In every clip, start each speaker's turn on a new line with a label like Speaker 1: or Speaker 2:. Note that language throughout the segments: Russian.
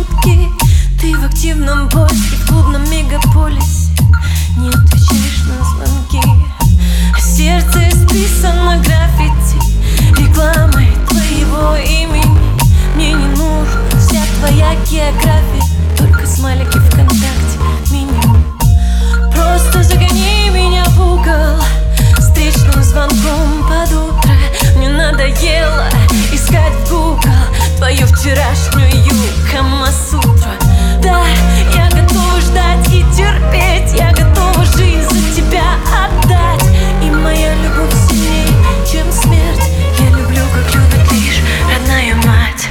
Speaker 1: сутки. Ты в активном поиске в клубном мегаполисе, не отвечаешь на звонки. Сердце исписано граффити, рекламой твоего имени. Мне не нужна вся твоя география, только смайлики ВКонтакте минимум. Просто загони меня в угол встречным звонком под утро. Мне надоело искать в Google твою вчерашнюю Камасутру. Да, я готова ждать и терпеть, я готова жизнь за тебя отдать. И моя любовь сильнее, чем смерть. Я люблю, как любит лишь родная мать.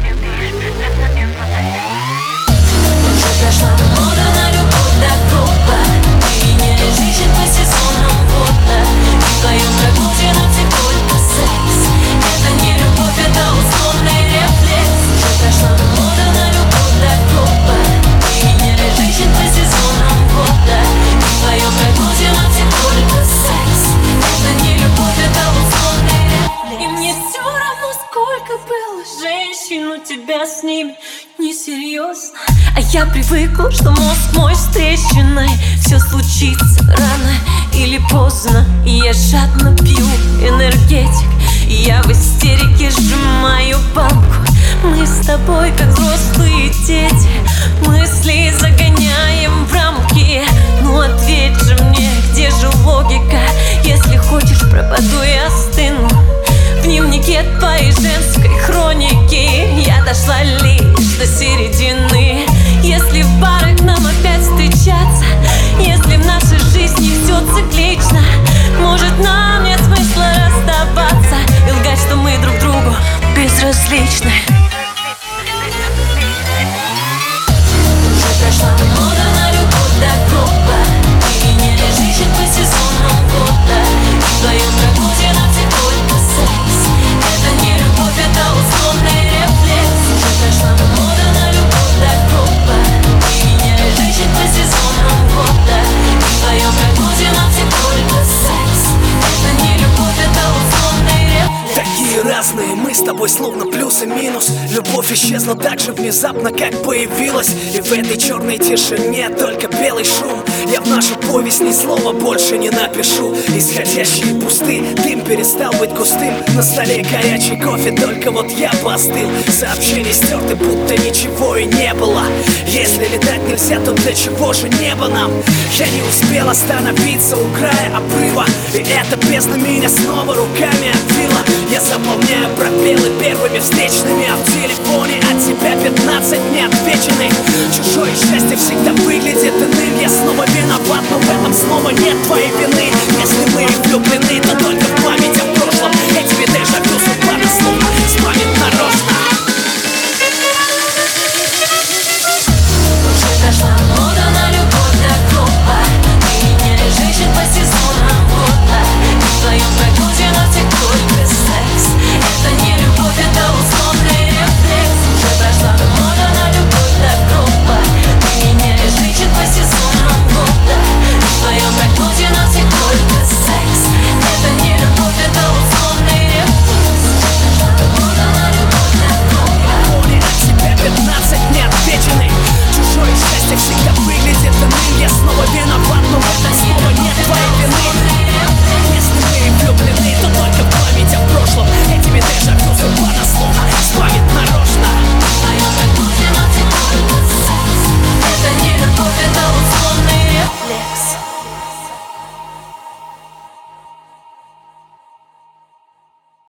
Speaker 1: Уже прошла мода на любовь до гроба. Ты не женщин по сезонам года. И в твоем прогнозе нам все только секс. Это не любовь, это условный рефлекс. Уже прошла мода на любовь до гроба. Ты не женщин по сезонам года. И в твоем прогнозе нам все только секс. Это не любовь, это условный рефлекс. И мне все равно, сколько было женщин, у тебя с ними несерьезно. А я привыкла, что мозг мой встреченный. Все случится рано или поздно. И я жадно пью энергетик, и я в истерике сжимаю банку. Мы с тобой как взрослые дети, мысли загоняем в рамки. Ну ответь же мне, где же логика? Если хочешь, пропаду и остыну в дневнике твоей женской хроники. Я дошла лишь до середины. Если в барах нам опять встречаться, если в нашей жизни все циклично, может, нам нет смысла расставаться и лгать, что мы друг другу безразличны. Уже прошла мода на любовь до гроба. Ты не женщин по сезонам года. И в твоем прогнозе нам все только секс. Это не любовь, это условный рефлекс. Уже прошла мода на любовь до гроба. Ты не женщин по сезонам года. И в твоем прогнозе нам все только секс. Это не любовь, это условный рефлекс.
Speaker 2: Такие разные мы с тобой, словно плюс и минус. Любовь исчезла так же внезапно, как появилась. И в этой черной тишине только белый шум. Я в нашу повесть ни слова больше не напишу. Исходящие пусты, дым перестал быть густым. На столе горячий кофе, только вот я постыл. Сообщения стерты, будто ничего и не было. Если летать нельзя, то для чего же небо нам? Я не успел остановиться у края обрыва, и эта бездна меня снова руками обвила. Я заполняю пробелы первыми встречными, а в телефоне от тебя 15 неотвеченных. Чужое счастье всегда выглядит иным. Я снова виноват, но в этом снова нет твоей вины. Если мы